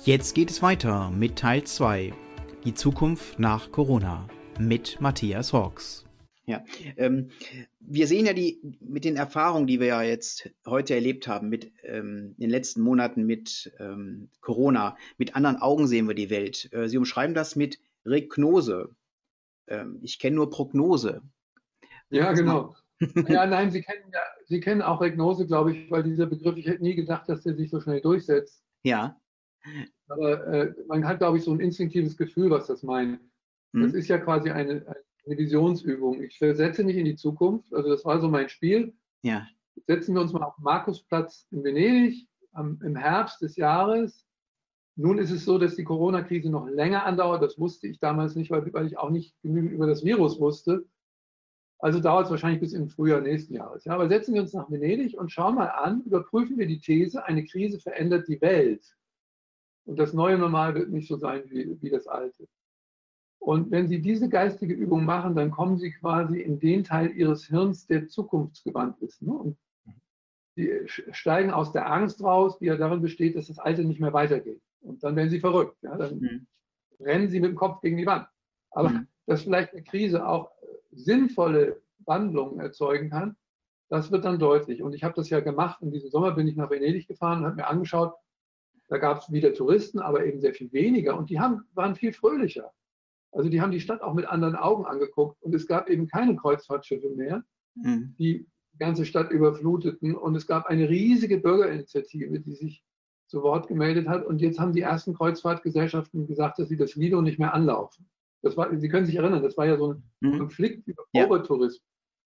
Jetzt geht es weiter mit Teil 2, die Zukunft nach Corona, mit Matthias Hawks. Ja, wir sehen ja mit den Erfahrungen, die wir ja jetzt heute erlebt haben, mit in den letzten Monaten mit Corona, mit anderen Augen sehen wir die Welt. Sie umschreiben das mit Regnose. Ich kenne nur Prognose. Ja, genau. Ja, nein, Sie kennen auch Regnose, glaube ich, weil dieser Begriff, ich hätte nie gedacht, dass der sich so schnell durchsetzt. Ja. Aber man hat, glaube ich, so ein instinktives Gefühl, was das meint. Das ist ja quasi eine Visionsübung. Ich versetze mich in die Zukunft. Also das war so mein Spiel. Ja. Setzen wir uns mal auf den Markusplatz in Venedig im Herbst des Jahres. Nun ist es so, dass die Corona-Krise noch länger andauert. Das wusste ich damals nicht, weil ich auch nicht genügend über das Virus wusste. Also dauert es wahrscheinlich bis im Frühjahr nächsten Jahres. Ja, aber setzen wir uns nach Venedig und schauen mal an, überprüfen wir die These, eine Krise verändert die Welt. Und das neue Normal wird nicht so sein wie das alte. Und wenn Sie diese geistige Übung machen, dann kommen Sie quasi in den Teil Ihres Hirns, der zukunftsgewandt ist. Ne? Und Sie steigen aus der Angst raus, die ja darin besteht, dass das Alte nicht mehr weitergeht. Und dann werden Sie verrückt. Ja? Dann rennen Sie mit dem Kopf gegen die Wand. Aber dass vielleicht eine Krise auch sinnvolle Wandlungen erzeugen kann, das wird dann deutlich. Und ich habe das ja gemacht. In diesem Sommer bin ich nach Venedig gefahren und habe mir angeschaut, da gab es wieder Touristen, aber eben sehr viel weniger. Und die waren viel fröhlicher. Also die haben die Stadt auch mit anderen Augen angeguckt. Und es gab eben keine Kreuzfahrtschiffe mehr, die ganze Stadt überfluteten. Und es gab eine riesige Bürgerinitiative, die sich zu Wort gemeldet hat. Und jetzt haben die ersten Kreuzfahrtgesellschaften gesagt, dass sie das Lido nicht mehr anlaufen. Sie können sich erinnern, das war ja so ein Konflikt über Overtourismus.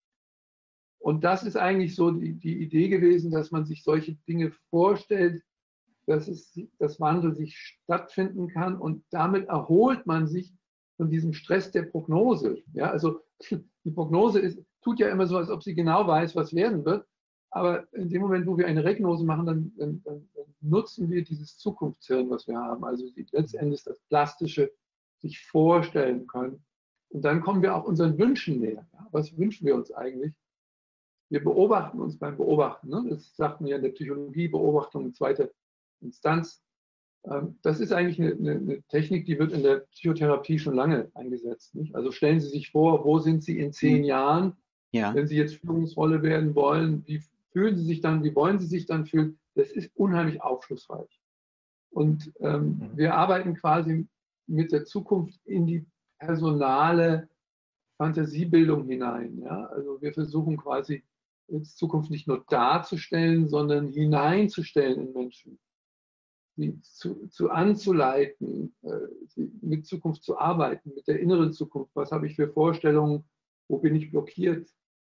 Und das ist eigentlich so die Idee gewesen, dass man sich solche Dinge vorstellt, dass das Wandel sich stattfinden kann und damit erholt man sich von diesem Stress der Prognose. Ja, also die Prognose tut ja immer so, als ob sie genau weiß, was werden wird. Aber in dem Moment, wo wir eine Regnose machen, dann nutzen wir dieses Zukunftshirn, was wir haben. Also letztendlich das Plastische sich vorstellen können. Und dann kommen wir auch unseren Wünschen näher. Ja, was wünschen wir uns eigentlich? Wir beobachten uns beim Beobachten. Ne? Das sagt man ja in der Psychologie, Beobachtung in zweiter Instanz. Das ist eigentlich eine Technik, die wird in der Psychotherapie schon lange eingesetzt. Nicht? Also stellen Sie sich vor, wo sind Sie in 10 Jahren, wenn Sie jetzt Führungsrolle werden wollen, wie fühlen Sie sich dann, wie wollen Sie sich dann fühlen? Das ist unheimlich aufschlussreich. Und wir arbeiten quasi mit der Zukunft in die personale Fantasiebildung hinein. Ja? Also wir versuchen quasi jetzt Zukunft nicht nur darzustellen, sondern hineinzustellen in Menschen. Sie zu anzuleiten, mit Zukunft zu arbeiten, mit der inneren Zukunft. Was habe ich für Vorstellungen? Wo bin ich blockiert?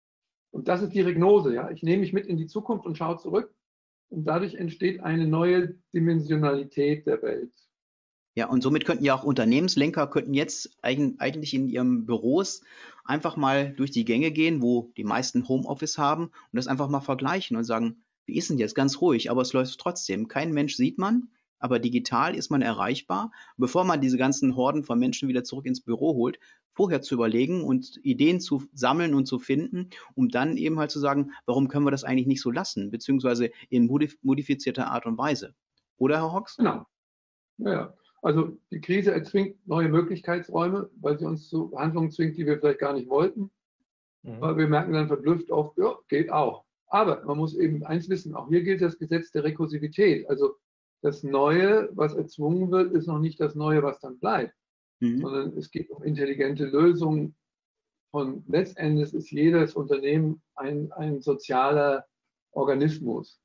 Und das ist die Regnose. Ja? Ich nehme mich mit in die Zukunft und schaue zurück. Und dadurch entsteht eine neue Dimensionalität der Welt. Ja, und somit könnten ja auch Unternehmenslenker jetzt eigentlich in ihren Büros einfach mal durch die Gänge gehen, wo die meisten Homeoffice haben und das einfach mal vergleichen und sagen, wie ist denn jetzt? Ganz ruhig, aber es läuft trotzdem. Kein Mensch sieht man, aber digital ist man erreichbar. Bevor man diese ganzen Horden von Menschen wieder zurück ins Büro holt, vorher zu überlegen und Ideen zu sammeln und zu finden, um dann eben halt zu sagen, warum können wir das eigentlich nicht so lassen, beziehungsweise in modifizierter Art und Weise. Oder, Herr Hawks? Genau. Ja. Also die Krise erzwingt neue Möglichkeitsräume, weil sie uns zu Handlungen zwingt, die wir vielleicht gar nicht wollten. Aber wir merken dann verblüfft oft, ja, geht auch. Aber man muss eben eins wissen, auch hier gilt das Gesetz der Rekursivität. Also das Neue, was erzwungen wird, ist noch nicht das Neue, was dann bleibt. Sondern es geht um intelligente Lösungen. Und letztendlich ist jedes Unternehmen ein sozialer Organismus.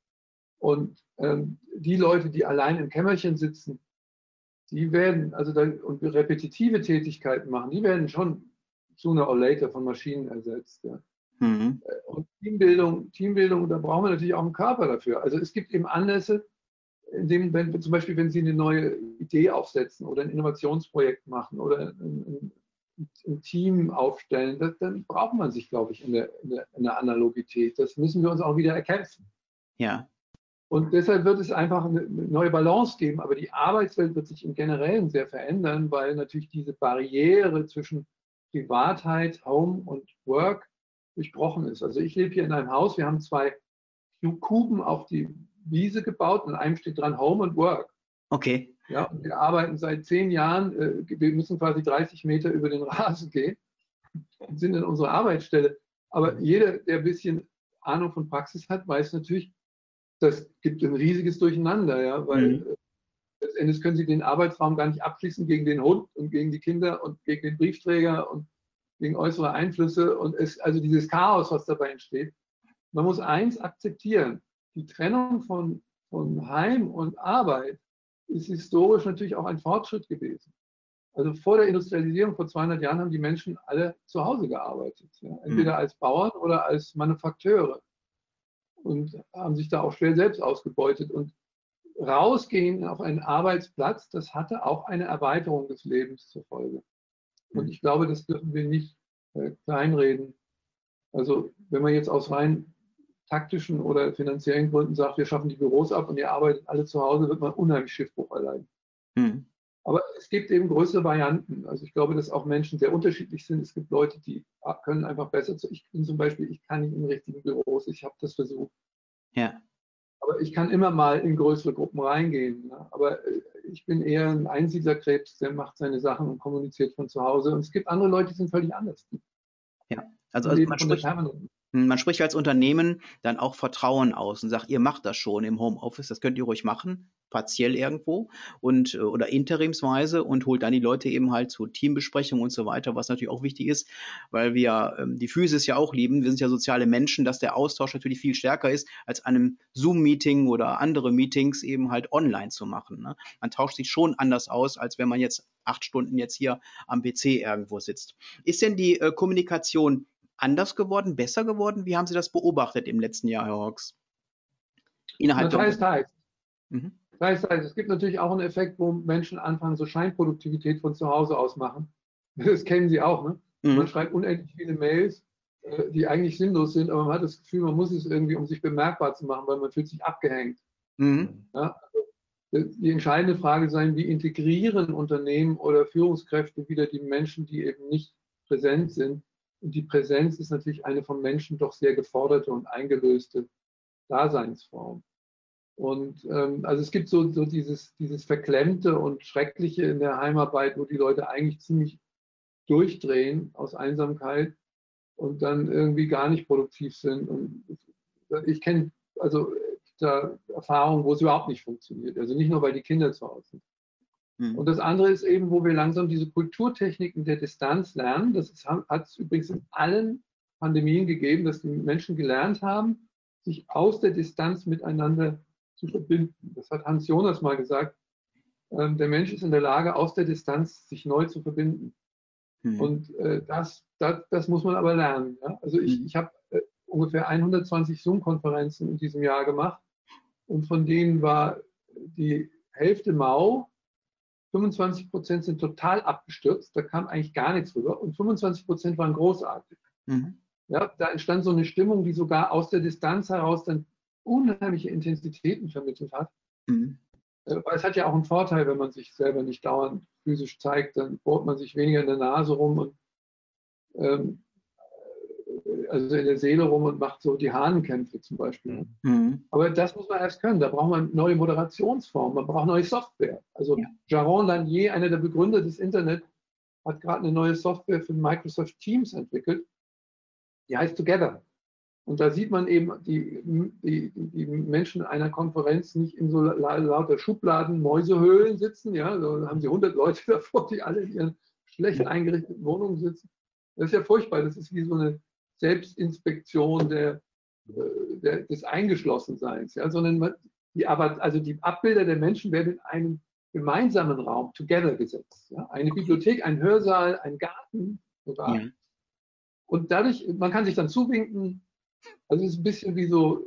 Und die Leute, die allein im Kämmerchen sitzen, die werden, und repetitive Tätigkeiten machen, die werden schon sooner or later von Maschinen ersetzt. Ja. Und Teambildung, da brauchen wir natürlich auch einen Körper dafür. Also es gibt eben Anlässe, zum Beispiel, wenn Sie eine neue Idee aufsetzen oder ein Innovationsprojekt machen oder ein Team aufstellen, dann braucht man sich, glaube ich, in der Analogität. Das müssen wir uns auch wieder erkämpfen. Ja. Und deshalb wird es einfach eine neue Balance geben. Aber die Arbeitswelt wird sich im Generellen sehr verändern, weil natürlich diese Barriere zwischen Privatheit, Home und Work durchbrochen ist. Also ich lebe hier in einem Haus, wir haben 2 Kuben auf die Wiese gebaut und in einem steht dran Home und Work. Okay. Ja, und wir arbeiten seit 10 Jahren, wir müssen quasi 30 Meter über den Rasen gehen und sind in unserer Arbeitsstelle. Aber jeder, der ein bisschen Ahnung von Praxis hat, weiß natürlich, das gibt ein riesiges Durcheinander, ja, weil letztendlich können Sie den Arbeitsraum gar nicht abschließen gegen den Hund und gegen die Kinder und gegen den Briefträger und gegen äußere Einflüsse und also dieses Chaos, was dabei entsteht. Man muss eins akzeptieren, die Trennung von Heim und Arbeit ist historisch natürlich auch ein Fortschritt gewesen. Also vor der Industrialisierung, vor 200 Jahren, haben die Menschen alle zu Hause gearbeitet, ja, entweder als Bauern oder als Manufakteure und haben sich da auch schwer selbst ausgebeutet. Und rausgehen auf einen Arbeitsplatz, das hatte auch eine Erweiterung des Lebens zur Folge. Und ich glaube, das dürfen wir nicht kleinreden. Also wenn man jetzt aus rein taktischen oder finanziellen Gründen sagt, wir schaffen die Büros ab und ihr arbeitet alle zu Hause, wird man unheimlich Schiffbruch erleiden. Aber es gibt eben größere Varianten. Also ich glaube, dass auch Menschen sehr unterschiedlich sind. Es gibt Leute, die können einfach besser. Ich bin zum Beispiel, ich kann nicht in richtigen Büros, ich habe das versucht. Ja. Aber ich kann immer mal in größere Gruppen reingehen. Ne? Aber ich bin eher ein Einsiedlerkrebs, der macht seine Sachen und kommuniziert von zu Hause. Und es gibt andere Leute, die sind völlig anders. Ja, also leben man von der spricht, permanenten. man spricht als Unternehmen dann auch Vertrauen aus und sagt, ihr macht das schon im Homeoffice, das könnt ihr ruhig machen, partiell irgendwo und oder interimsweise und holt dann die Leute eben halt zu Teambesprechungen und so weiter, was natürlich auch wichtig ist, weil wir die Physis ja auch lieben. Wir sind ja soziale Menschen, dass der Austausch natürlich viel stärker ist, als einem Zoom-Meeting oder andere Meetings eben halt online zu machen. Ne? Man tauscht sich schon anders aus, als wenn man jetzt 8 Stunden jetzt hier am PC irgendwo sitzt. Ist denn die Kommunikation anders geworden, besser geworden? Wie haben Sie das beobachtet im letzten Jahr, Herr Hawks? Innerhalb der Teils. Mhm. Es gibt natürlich auch einen Effekt, wo Menschen anfangen, so Scheinproduktivität von zu Hause aus machen. Das kennen Sie auch, ne? Man schreibt unendlich viele Mails, die eigentlich sinnlos sind, aber man hat das Gefühl, man muss es irgendwie, um sich bemerkbar zu machen, weil man fühlt sich abgehängt. Ja? Die entscheidende Frage sein, wie integrieren Unternehmen oder Führungskräfte wieder die Menschen, die eben nicht präsent sind. Und die Präsenz ist natürlich eine von Menschen doch sehr geforderte und eingelöste Daseinsform. Und also es gibt so dieses Verklemmte und Schreckliche in der Heimarbeit, wo die Leute eigentlich ziemlich durchdrehen aus Einsamkeit und dann irgendwie gar nicht produktiv sind. Und ich kenne also da Erfahrungen, wo es überhaupt nicht funktioniert. Also nicht nur, weil die Kinder zu Hause sind. Und das andere ist eben, wo wir langsam diese Kulturtechniken der Distanz lernen. Das hat es übrigens in allen Pandemien gegeben, dass die Menschen gelernt haben, sich aus der Distanz miteinander zu verbinden. Das hat Hans Jonas mal gesagt. Der Mensch ist in der Lage, aus der Distanz sich neu zu verbinden. Und das muss man aber lernen. Ja? Also ich habe ungefähr 120 Zoom-Konferenzen in diesem Jahr gemacht und von denen war die Hälfte mau, 25% sind total abgestürzt, da kam eigentlich gar nichts rüber und 25% waren großartig. Ja, da entstand so eine Stimmung, die sogar aus der Distanz heraus dann unheimliche Intensitäten vermittelt hat. Weil es hat ja auch einen Vorteil, wenn man sich selber nicht dauernd physisch zeigt, dann bohrt man sich weniger in der Nase rum und also in der Seele rum und macht so die Hahnenkämpfe zum Beispiel. Aber das muss man erst können. Da braucht man neue Moderationsformen, man braucht neue Software. Also Jaron Lanier, einer der Begründer des Internet, hat gerade eine neue Software für Microsoft Teams entwickelt. Die heißt Together. Und da sieht man eben die Menschen einer Konferenz nicht in so lauter Schubladen, Mäusehöhlen sitzen. Ja, da haben sie 100 Leute davor, die alle in ihren schlecht eingerichteten Wohnungen sitzen. Das ist ja furchtbar. Das ist wie so eine Selbstinspektion des Eingeschlossenseins. Ja, sondern die Abbilder der Menschen werden in einem gemeinsamen Raum, together, gesetzt. Ja. Eine Bibliothek, ein Hörsaal, ein Garten sogar. Ja. Und dadurch, man kann sich dann zuwinken. Also es ist ein bisschen wie so,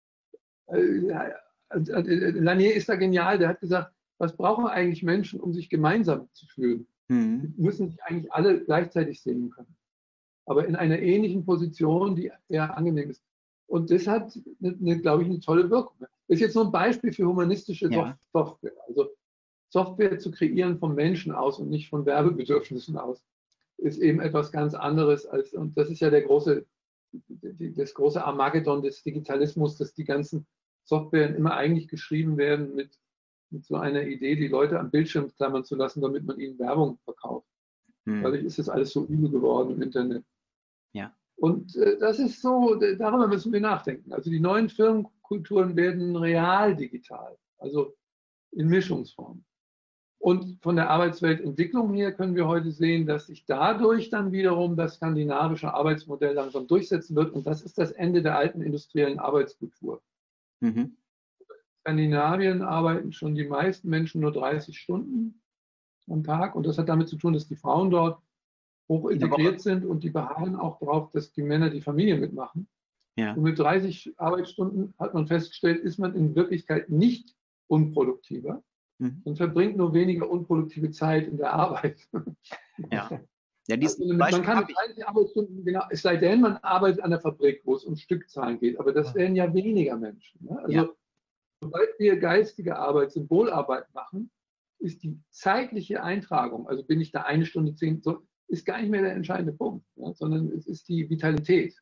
Lanier ist da genial, der hat gesagt, was brauchen eigentlich Menschen, um sich gemeinsam zu fühlen? Die müssen sich eigentlich alle gleichzeitig sehen können. Aber in einer ähnlichen Position, die eher angenehm ist. Und das hat, glaube ich, eine tolle Wirkung. Das ist jetzt nur ein Beispiel für humanistische Software. Also Software zu kreieren vom Menschen aus und nicht von Werbebedürfnissen aus, ist eben etwas ganz anderes als, und das ist ja das große Armageddon des Digitalismus, dass die ganzen Softwaren immer eigentlich geschrieben werden mit mit so einer Idee, die Leute am Bildschirm klammern zu lassen, damit man ihnen Werbung verkauft. Dadurch ist das alles so übel geworden im Internet. Ja. Und das ist so, darüber müssen wir nachdenken. Also die neuen Firmenkulturen werden real digital, also in Mischungsform. Und von der Arbeitsweltentwicklung her können wir heute sehen, dass sich dadurch dann wiederum das skandinavische Arbeitsmodell langsam durchsetzen wird. Und das ist das Ende der alten industriellen Arbeitskultur. In Skandinavien arbeiten schon die meisten Menschen nur 30 Stunden am Tag. Und das hat damit zu tun, dass die Frauen dort hoch integriert sind und die beharren auch darauf, dass die Männer die Familie mitmachen. Ja. Und mit 30 Arbeitsstunden hat man festgestellt, ist man in Wirklichkeit nicht unproduktiver und verbringt nur weniger unproduktive Zeit in der Arbeit. Ja. Ja, Also man kann mit 30 Arbeitsstunden, genau, es sei denn, man arbeitet an der Fabrik, wo es um Stückzahlen geht, aber das werden ja weniger Menschen. Ne? Also sobald wir geistige Arbeit, Symbolarbeit machen, ist die zeitliche Eintragung, also bin ich da 1 Stunde 10, so, ist gar nicht mehr der entscheidende Punkt, ja, sondern es ist die Vitalität.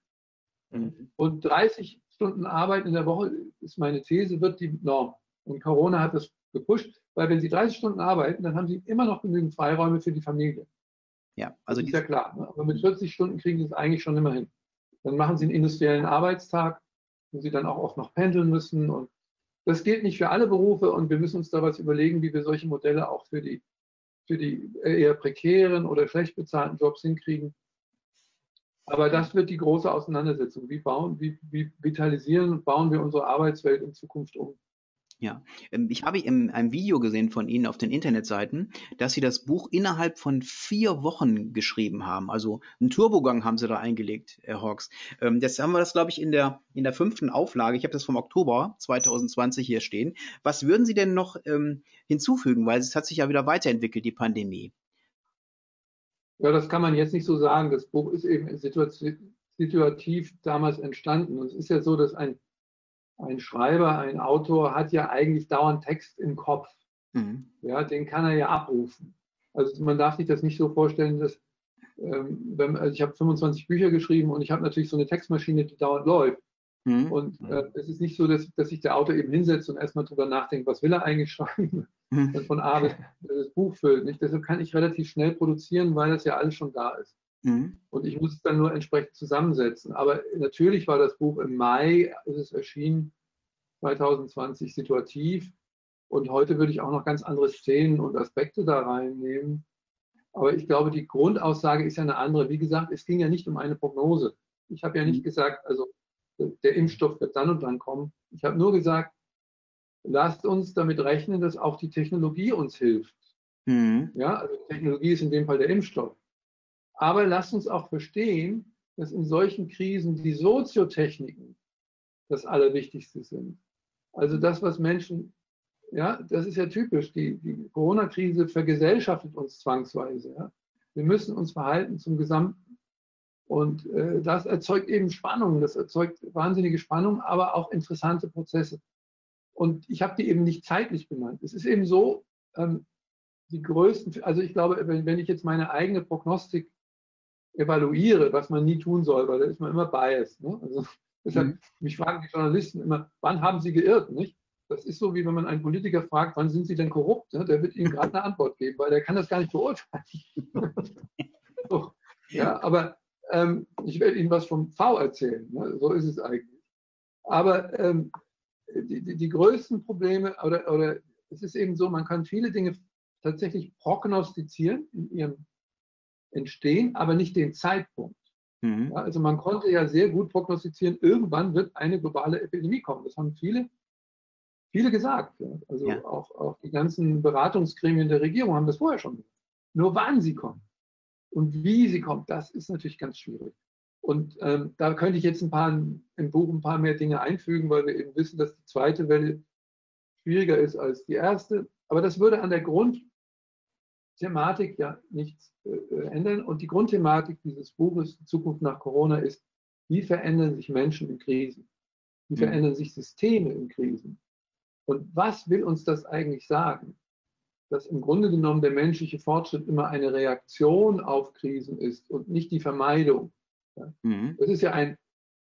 Und 30 Stunden Arbeit in der Woche, ist meine These, wird die Norm. Und Corona hat das gepusht, weil wenn Sie 30 Stunden arbeiten, dann haben Sie immer noch genügend Freiräume für die Familie. Ja, also das ist ja klar. Ne? Aber mit 40 Stunden kriegen Sie es eigentlich schon immer hin. Dann machen Sie einen industriellen Arbeitstag, wo Sie dann auch oft noch pendeln müssen. Und das gilt nicht für alle Berufe. Und wir müssen uns da was überlegen, wie wir solche Modelle auch für die eher prekären oder schlecht bezahlten Jobs hinkriegen. Aber das wird die große Auseinandersetzung. Wie vitalisieren und bauen wir unsere Arbeitswelt in Zukunft um? Ja, ich habe in einem Video gesehen von Ihnen auf den Internetseiten, dass Sie das Buch innerhalb von 4 Wochen geschrieben haben. Also einen Turbogang haben Sie da eingelegt, Herr Hawks. Jetzt haben wir das, glaube ich, in der 5. Auflage. Ich habe das vom Oktober 2020 hier stehen. Was würden Sie denn noch hinzufügen? Weil es hat sich ja wieder weiterentwickelt, die Pandemie. Ja, das kann man jetzt nicht so sagen. Das Buch ist eben situativ damals entstanden. Und es ist ja so, dass ein Schreiber, ein Autor hat ja eigentlich dauernd Text im Kopf. Ja, den kann er ja abrufen. Also man darf sich das nicht so vorstellen, dass also ich habe 25 Bücher geschrieben und ich habe natürlich so eine Textmaschine, die dauernd läuft. Und es ist nicht so, dass sich der Autor eben hinsetzt und erstmal drüber nachdenkt, was will er eigentlich schreiben, und von A bis das Buch füllt. Nicht? Deshalb kann ich relativ schnell produzieren, weil das ja alles schon da ist. Und ich muss es dann nur entsprechend zusammensetzen. Aber natürlich war das Buch im Mai, ist es erschienen, 2020 situativ. Und heute würde ich auch noch ganz andere Szenen und Aspekte da reinnehmen. Aber ich glaube, die Grundaussage ist ja eine andere. Wie gesagt, es ging ja nicht um eine Prognose. Ich habe ja nicht gesagt, also der Impfstoff wird dann und dann kommen. Ich habe nur gesagt, lasst uns damit rechnen, dass auch die Technologie uns hilft. Ja, also Technologie ist in dem Fall der Impfstoff. Aber lasst uns auch verstehen, dass in solchen Krisen die Soziotechniken das Allerwichtigste sind. Also das, was Menschen, ja, das ist ja typisch, die Corona-Krise vergesellschaftet uns zwangsweise. Ja. Wir müssen uns verhalten zum Gesamten. Und das erzeugt eben Spannung, das erzeugt wahnsinnige Spannung, aber auch interessante Prozesse. Und ich habe die eben nicht zeitlich benannt. Es ist eben so, die größten, also ich glaube, wenn ich jetzt meine eigene Prognostik evaluiere, was man nie tun soll, weil da ist man immer biased. Ne? Also deshalb, mich fragen die Journalisten immer, wann haben sie geirrt? Nicht? Das ist so, wie wenn man einen Politiker fragt, wann sind sie denn korrupt? Ne? Der wird ihnen gerade eine Antwort geben, weil der kann das gar nicht beurteilen. So, ja, aber ich werde Ihnen was vom V erzählen. Ne? So ist es eigentlich. Aber die größten Probleme, oder es ist eben so, man kann viele Dinge tatsächlich prognostizieren in ihrem Entstehen, aber nicht den Zeitpunkt. Ja, also man konnte ja sehr gut prognostizieren, irgendwann wird eine globale Epidemie kommen. Das haben viele gesagt. Ja. Also auch die ganzen Beratungsgremien der Regierung haben das vorher schon gesagt. Nur wann sie kommt und wie sie kommt, das ist natürlich ganz schwierig. Und da könnte ich jetzt im Buch ein paar mehr Dinge einfügen, weil wir eben wissen, dass die zweite Welle schwieriger ist als die erste. Aber das würde an der Grundthematik ja nichts ändern. Und die Grundthematik dieses Buches, die Zukunft nach Corona, ist, wie verändern sich Menschen in Krisen? Wie verändern sich Systeme in Krisen? Und was will uns das eigentlich sagen? Dass im Grunde genommen der menschliche Fortschritt immer eine Reaktion auf Krisen ist und nicht die Vermeidung. Ja? Das ist ja ein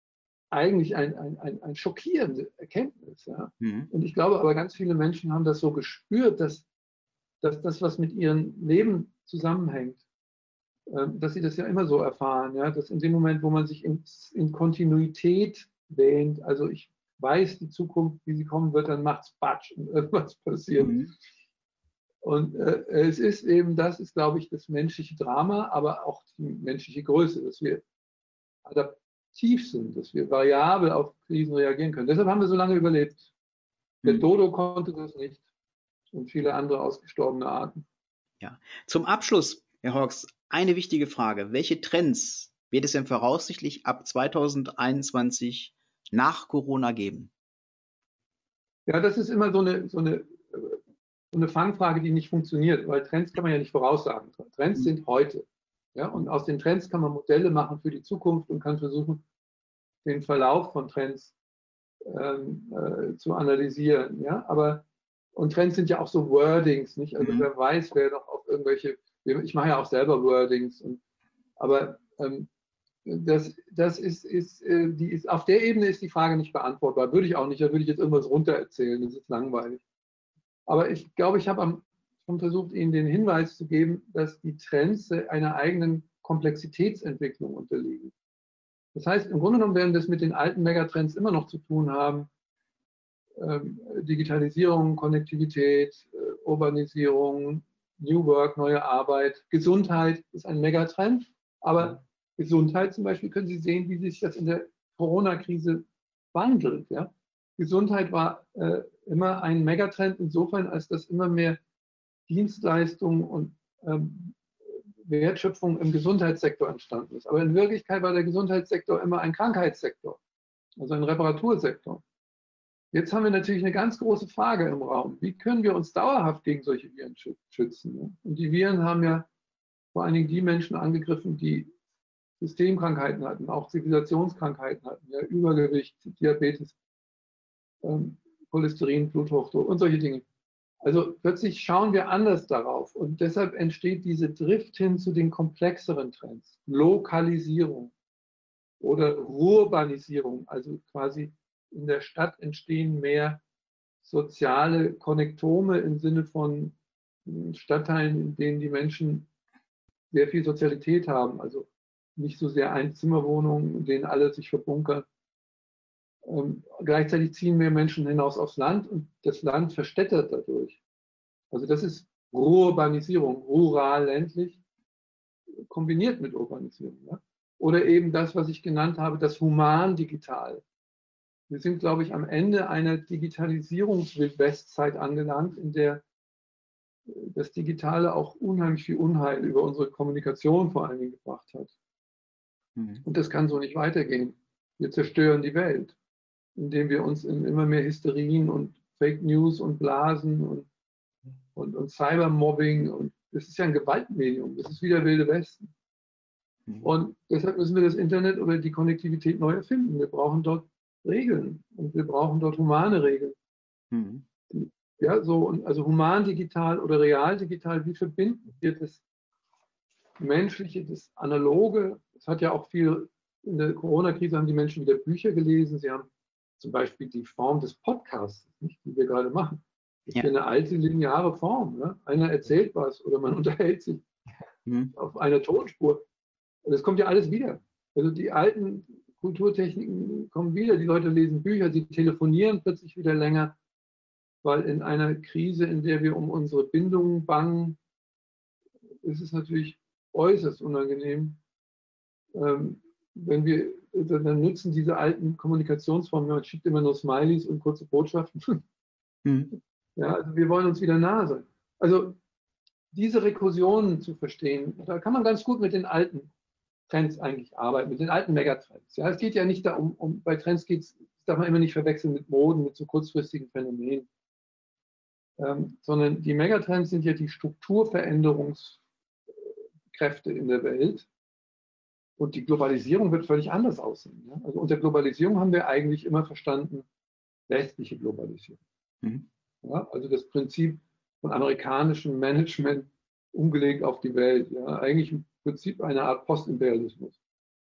eigentlich ein schockierende Erkenntnis. Ja? Mhm. Und ich glaube aber, ganz viele Menschen haben das so gespürt, dass das, was mit ihrem Leben zusammenhängt, dass sie das ja immer so erfahren, ja? Dass in dem Moment, wo man sich in Kontinuität wähnt, also ich weiß die Zukunft, wie sie kommen wird, dann macht es Batsch und irgendwas passiert. Mhm. Und es ist eben, das ist, glaube ich, das menschliche Drama, aber auch die menschliche Größe, dass wir adaptiv sind, dass wir variabel auf Krisen reagieren können. Deshalb haben wir so lange überlebt. Der Mhm. Dodo konnte das nicht und viele andere ausgestorbene Arten. Ja. Zum Abschluss, Herr Hawkes, eine wichtige Frage. Welche Trends wird es denn voraussichtlich ab 2021 nach Corona geben? Ja, das ist immer so eine Fangfrage, die nicht funktioniert, weil Trends kann man ja nicht voraussagen. Trends sind heute. Ja, und aus den Trends kann man Modelle machen für die Zukunft und kann versuchen, den Verlauf von Trends zu analysieren. Ja, und Trends sind ja auch so Wordings, nicht? Also wer weiß, wer noch auf irgendwelche, ich mache ja auch selber Wordings, aber das ist auf der Ebene ist die Frage nicht beantwortbar. Würde ich auch nicht, da würde ich jetzt irgendwas runter erzählen, das ist langweilig. Aber ich glaube, ich habe schon versucht, Ihnen den Hinweis zu geben, dass die Trends einer eigenen Komplexitätsentwicklung unterliegen. Das heißt, im Grunde genommen werden das mit den alten Megatrends immer noch zu tun haben. Digitalisierung, Konnektivität, Urbanisierung, New Work, neue Arbeit, Gesundheit ist ein Megatrend. Aber Gesundheit zum Beispiel können Sie sehen, wie sich das in der Corona-Krise wandelt. Ja? Gesundheit war immer ein Megatrend insofern, als dass immer mehr Dienstleistungen und Wertschöpfung im Gesundheitssektor entstanden ist. Aber in Wirklichkeit war der Gesundheitssektor immer ein Krankheitssektor, also ein Reparatursektor. Jetzt haben wir natürlich eine ganz große Frage im Raum. Wie können wir uns dauerhaft gegen solche Viren schützen? Ne? Und die Viren haben ja vor allen Dingen die Menschen angegriffen, die Systemkrankheiten hatten, auch Zivilisationskrankheiten hatten, ja, Übergewicht, Diabetes, Cholesterin, Bluthochdruck und solche Dinge. Also plötzlich schauen wir anders darauf und deshalb entsteht diese Drift hin zu den komplexeren Trends. Lokalisierung oder Urbanisierung, also quasi in der Stadt entstehen mehr soziale Konnektome im Sinne von Stadtteilen, in denen die Menschen sehr viel Sozialität haben, also nicht so sehr Einzimmerwohnungen, in denen alle sich verbunkern. Gleichzeitig ziehen mehr Menschen hinaus aufs Land und das Land verstädtert dadurch. Also das ist Urbanisierung, rural-ländlich, kombiniert mit Urbanisierung. Ja? Oder eben das, was ich genannt habe, das Human-Digital. Wir sind, glaube ich, am Ende einer Digitalisierungs-Wildwestzeit angelangt, in der das Digitale auch unheimlich viel Unheil über unsere Kommunikation vor allen Dingen gebracht hat. Und das kann so nicht weitergehen. Wir zerstören die Welt, indem wir uns in immer mehr Hysterien und Fake News und Blasen und Cybermobbing und das ist ja ein Gewaltmedium, das ist wieder Wilde Westen. Und deshalb müssen wir das Internet oder die Konnektivität neu erfinden. Wir brauchen dort Regeln und wir brauchen dort humane Regeln. Ja, so, also human digital oder real digital, wie verbinden wir das Menschliche, das Analoge? Es hat ja auch viel, in der Corona-Krise haben die Menschen wieder Bücher gelesen. Sie haben zum Beispiel die Form des Podcasts, nicht, die wir gerade machen. Das ist ja eine alte lineare Form. Ne? Einer erzählt was oder man unterhält sich auf einer Tonspur. Und das kommt ja alles wieder. Also die alten Kulturtechniken kommen wieder. Die Leute lesen Bücher, sie telefonieren plötzlich wieder länger, weil in einer Krise, in der wir um unsere Bindungen bangen, ist es natürlich äußerst unangenehm, wenn wir dann nutzen diese alten Kommunikationsformen. Man schickt immer nur Smileys und kurze Botschaften. Ja, also wir wollen uns wieder nahe sein. Also diese Rekursionen zu verstehen, da kann man ganz gut mit den alten Trends eigentlich arbeiten, mit den alten Megatrends. Ja, es geht ja nicht darum, bei Trends geht es, darf man immer nicht verwechseln mit Moden, mit so kurzfristigen Phänomenen. Sondern die Megatrends sind ja die Strukturveränderungskräfte in der Welt. Und die Globalisierung wird völlig anders aussehen. Ja? Also unter Globalisierung haben wir eigentlich immer verstanden westliche Globalisierung. Ja? Also das Prinzip von amerikanischem Management umgelegt auf die Welt. Ja? Eigentlich im Prinzip eine Art Postimperialismus.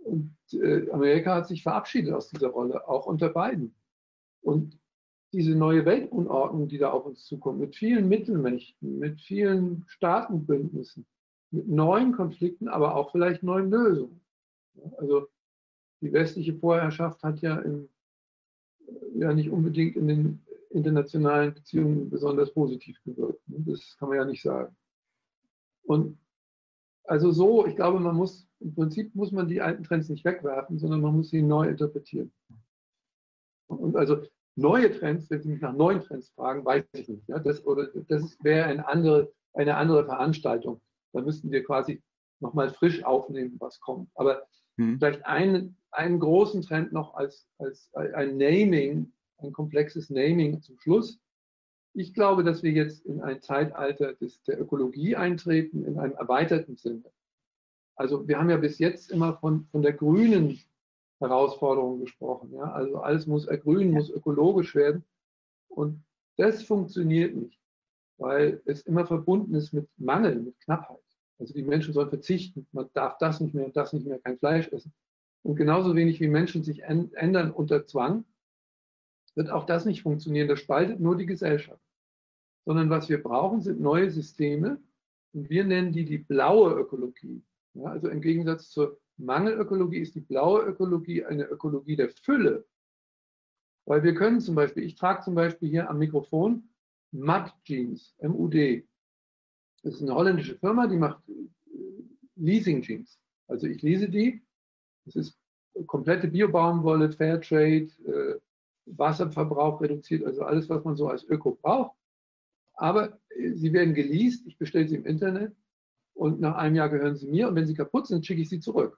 Und Amerika hat sich verabschiedet aus dieser Rolle, auch unter Biden. Und diese neue Weltunordnung, die da auf uns zukommt, mit vielen Mittelmächten, mit vielen Staatenbündnissen, mit neuen Konflikten, aber auch vielleicht neuen Lösungen. Also die westliche Vorherrschaft hat ja, nicht unbedingt in den internationalen Beziehungen besonders positiv gewirkt. Das kann man ja nicht sagen. Und also so, ich glaube, im Prinzip muss man die alten Trends nicht wegwerfen, sondern man muss sie neu interpretieren. Und also neue Trends, wenn Sie mich nach neuen Trends fragen, weiß ich nicht. Ja? Das wäre eine andere Veranstaltung. Da müssten wir quasi nochmal frisch aufnehmen, was kommt. Aber vielleicht einen großen Trend noch als ein Naming, ein komplexes Naming zum Schluss. Ich glaube, dass wir jetzt in ein Zeitalter der Ökologie eintreten, in einem erweiterten Sinne. Also wir haben ja bis jetzt immer von der grünen Herausforderung gesprochen. Ja? Also alles muss ergrünen, muss ökologisch werden. Und das funktioniert nicht, weil es immer verbunden ist mit Mangel, mit Knappheit. Also die Menschen sollen verzichten, man darf das nicht mehr und das nicht mehr, kein Fleisch essen. Und genauso wenig wie Menschen sich ändern unter Zwang, wird auch das nicht funktionieren. Das spaltet nur die Gesellschaft. Sondern was wir brauchen, sind neue Systeme. Und wir nennen die blaue Ökologie. Ja, also im Gegensatz zur Mangelökologie ist die blaue Ökologie eine Ökologie der Fülle. Weil wir können zum Beispiel, ich trage zum Beispiel hier am Mikrofon MUD Jeans, M-U-D. Das ist eine holländische Firma, die macht Leasing Jeans. Also ich lease die. Das ist komplette Bio-Baumwolle, Fairtrade, Wasserverbrauch reduziert, also alles, was man so als Öko braucht. Aber sie werden geleast, ich bestelle sie im Internet und nach einem Jahr gehören sie mir und wenn sie kaputt sind, schicke ich sie zurück.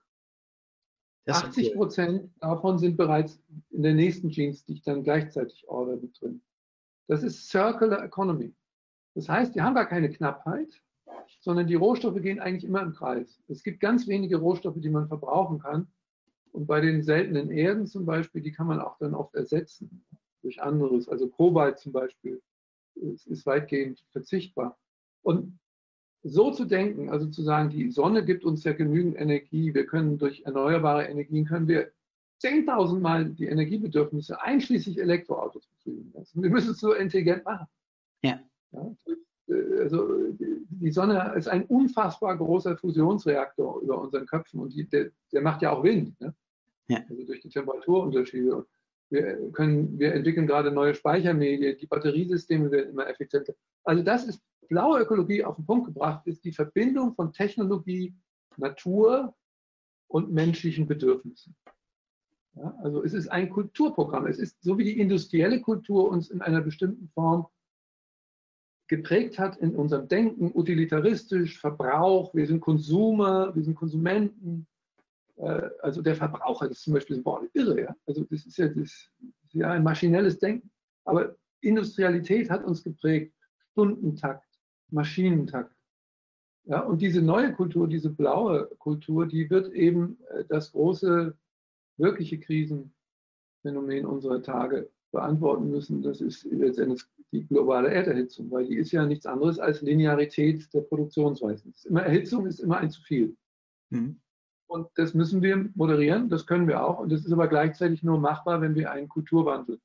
80% davon sind bereits in der nächsten Jeans, die ich dann gleichzeitig order, mit drin. Das ist Circular Economy. Das heißt, wir haben gar keine Knappheit, sondern die Rohstoffe gehen eigentlich immer im Kreis. Es gibt ganz wenige Rohstoffe, die man verbrauchen kann. Und bei den seltenen Erden zum Beispiel, die kann man auch dann oft ersetzen durch anderes. Also Kobalt zum Beispiel ist weitgehend verzichtbar. Und so zu denken, also zu sagen, die Sonne gibt uns ja genügend Energie, wir können durch erneuerbare Energien, können wir 10.000 Mal die Energiebedürfnisse einschließlich Elektroautos befriedigen. Also wir müssen es so intelligent machen. Ja. Ja, also die Sonne ist ein unfassbar großer Fusionsreaktor über unseren Köpfen und der macht ja auch Wind. Ne? Ja. Also durch die Temperaturunterschiede. Wir entwickeln gerade neue Speichermedien, die Batteriesysteme werden immer effizienter. Also das ist blaue Ökologie auf den Punkt gebracht, ist die Verbindung von Technologie, Natur und menschlichen Bedürfnissen. Ja, also es ist ein Kulturprogramm. Es ist so wie die industrielle Kultur uns in einer bestimmten Form geprägt hat in unserem Denken, utilitaristisch, Verbrauch, wir sind Konsumer, wir sind Konsumenten. Also der Verbraucher, das ist zum Beispiel ein irre, ja. Also das ist ja ein maschinelles Denken. Aber Industrialität hat uns geprägt, Stundentakt, Maschinentakt. Ja, und diese neue Kultur, diese blaue Kultur, die wird eben das große, wirkliche Krisenphänomen unserer Tage beantworten müssen. Das ist letztendlich die globale Erderhitzung, weil die ist ja nichts anderes als Linearität der Produktionsweisen. Erhitzung ist immer ein zu viel. Mhm. Und das müssen wir moderieren, das können wir auch. Und das ist aber gleichzeitig nur machbar, wenn wir einen Kulturwandel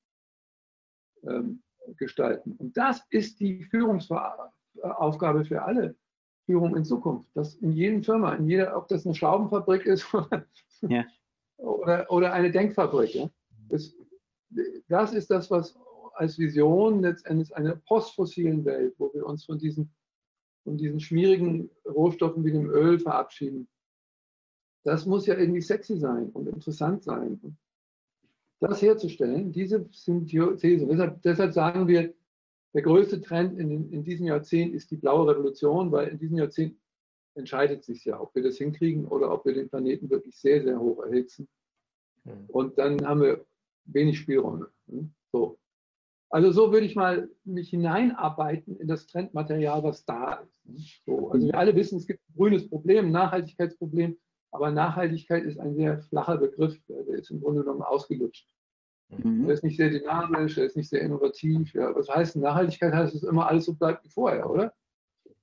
gestalten. Und das ist die Führungsaufgabe für alle Führung in Zukunft. Dass in jeder Firma, ob das eine Schraubenfabrik ist ja. oder eine Denkfabrik. Ja? Das ist das, was als Vision letztendlich einer postfossilen Welt, wo wir uns von diesen schwierigen Rohstoffen wie dem Öl verabschieden. Das muss ja irgendwie sexy sein und interessant sein. Und das herzustellen, diese sind Thesen. Deshalb sagen wir, der größte Trend in diesem Jahrzehnt ist die blaue Revolution, weil in diesem Jahrzehnt entscheidet sich ja, ob wir das hinkriegen oder ob wir den Planeten wirklich sehr, sehr hoch erhitzen. Und dann haben wir wenig Spielräume. So. Also so würde ich mal mich hineinarbeiten in das Trendmaterial, was da ist. So. Also wir alle wissen, es gibt ein grünes Problem, ein Nachhaltigkeitsproblem, aber Nachhaltigkeit ist ein sehr flacher Begriff, der ist im Grunde genommen ausgelutscht. Er ist nicht sehr dynamisch, er ist nicht sehr innovativ. Ja. Was heißt Nachhaltigkeit? Heißt es immer, alles so bleibt wie vorher, oder?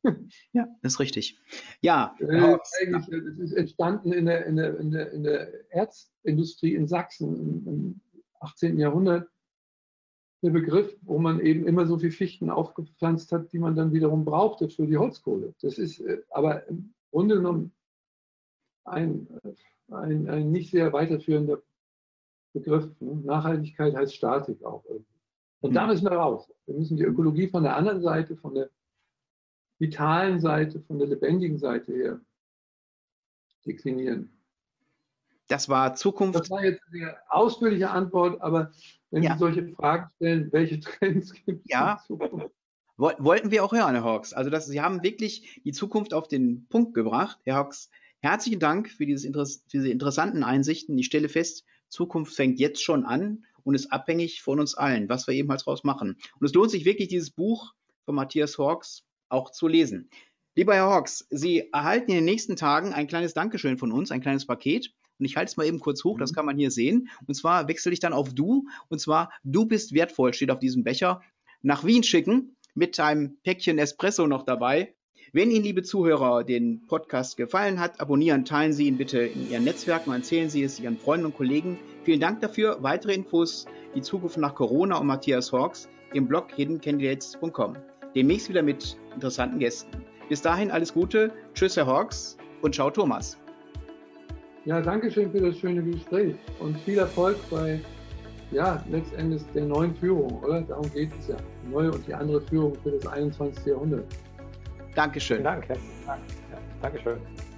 Ja, ist richtig. Ja, Herr Hawks, Es ist entstanden in der Erzindustrie in Sachsen im 18. Jahrhundert. Der Begriff, wo man eben immer so viel Fichten aufgepflanzt hat, die man dann wiederum brauchte für die Holzkohle. Das ist aber im Grunde genommen ein nicht sehr weiterführender Begriff. Ne? Nachhaltigkeit heißt Statik auch irgendwie. Und da müssen wir raus. Wir müssen die Ökologie von der anderen Seite, von der vitalen Seite, von der lebendigen Seite her deklinieren. das war Zukunft. Das war jetzt eine sehr ausführliche Antwort, aber wenn Sie solche Fragen stellen, welche Trends gibt es in Zukunft? Wollten wir auch hören, Herr Hawks. Also Sie haben wirklich die Zukunft auf den Punkt gebracht. Herr Hawks, herzlichen Dank für diese interessanten Einsichten. Ich stelle fest, Zukunft fängt jetzt schon an und ist abhängig von uns allen, was wir ebenfalls draus machen. Und es lohnt sich wirklich, dieses Buch von Matthias Hawks auch zu lesen. Lieber Herr Hawks, Sie erhalten in den nächsten Tagen ein kleines Dankeschön von uns, ein kleines Paket. Und ich halte es mal eben kurz hoch, das kann man hier sehen. Und zwar wechsle ich dann auf du. Und zwar, du bist wertvoll, steht auf diesem Becher. Nach Wien schicken, mit einem Päckchen Espresso noch dabei. Wenn Ihnen, liebe Zuhörer, den Podcast gefallen hat, abonnieren, teilen Sie ihn bitte in Ihren Netzwerken und erzählen Sie es Ihren Freunden und Kollegen. Vielen Dank dafür. Weitere Infos, die Zukunft nach Corona und Matthias Hawks im Blog hiddencandidates.com. Demnächst wieder mit interessanten Gästen. Bis dahin alles Gute. Tschüss, Herr Hawks, und ciao, Thomas. Ja, danke schön für das schöne Gespräch und viel Erfolg bei, letztendlich der neuen Führung, oder? Darum geht es ja. Die neue und die andere Führung für das 21. Jahrhundert. Dankeschön. Vielen Dank. Ja, Dankeschön.